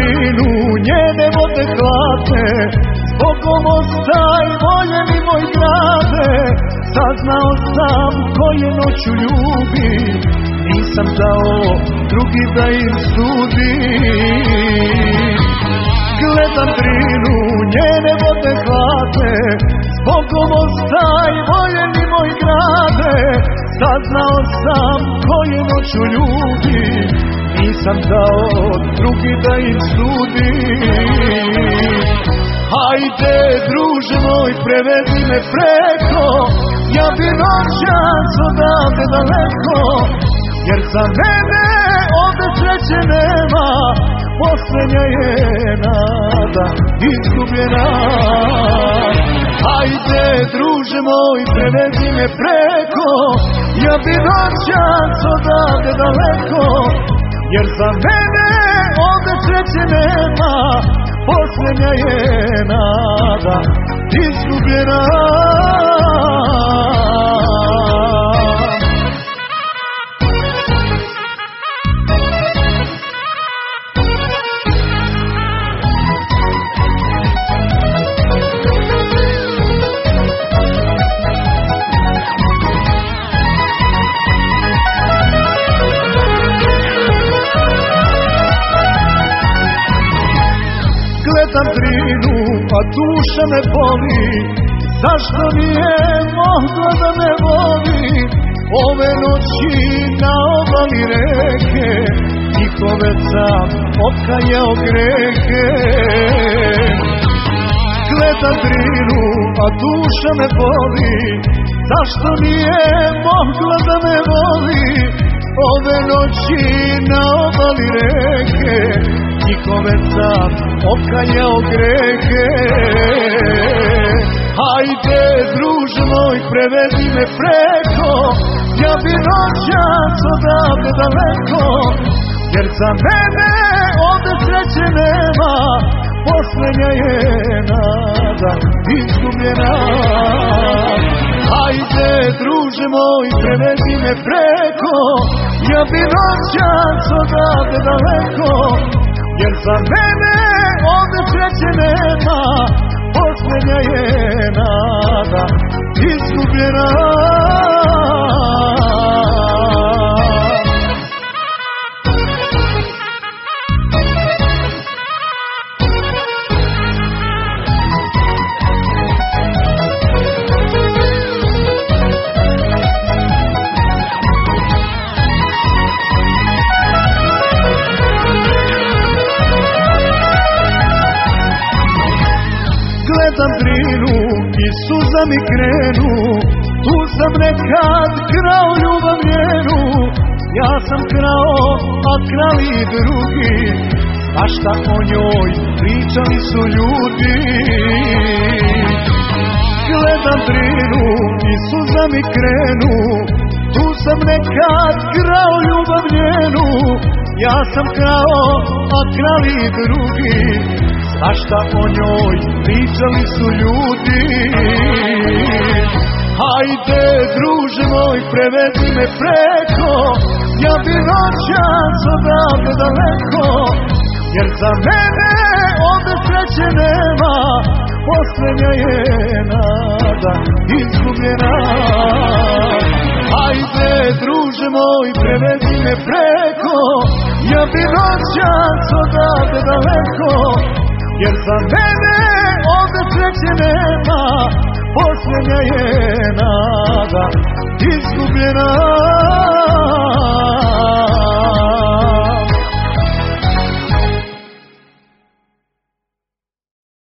brinu njene vode hladne, zbogom ostaj voljeni moj grade. Saznao sam ko je noću ljubi, nisam dao drugi da im sudi. Gledam brinu njene vode hladne, zbogom ostaj voljeni moj grade. Saznao sam ko je noću ljubi, nisam dao drugi da im sudi. Hajde druže moj, prevedi me preko, ja bi noćas odavde daleko. Jer za mene ovde sreće nema, posljednja je nada izgubljena. Hajde druže moj, prevedi me preko, ja bi noćas odavde daleko. Jer za mene ovde sreće nema, posljednja je nada izgubljena. Gledam drinu, a duša me boli, zašto nije mogla da me voli? Ove noći na obali reke, njihove sam okajao grehe. Gledam drinu, a duša me boli, zašto nije mogla da me voli? Ove noći na obali reke, njihove sam okajao grehe. Hajde druže moj, prevedi me preko, ja bi noćas odavde daleko. Jer za mene ovde sreće nema, posljednja je nada izgubljena. Hajde druže moj, prevedi me preko, ja bi noćas odavde daleko. Jer za mene ovde sreće nema, posljednja je nada izgubljena. Gledam drinu i suza mi krenu, tu sam nekad krao ljubav njenu. Ja sam krao, a krali i drugi, a šta o njoj pričali su ljudi. Gledam drinu i suza mi krenu, tu sam nekad krao ljubav njenu. Ja sam krao, a krali i drugi, a šta o njoj pričali su ljudi. Hajde druže moj, prevedi me preko, ja bi noćas odavde daleko. Jer za mene ovde sreće nema, posljednja je nada izgubljena. Hajde druže moj, prevedi me preko, ja bi noćas odavde daleko. Jer za mene ovde sreće nema, posljednja je nada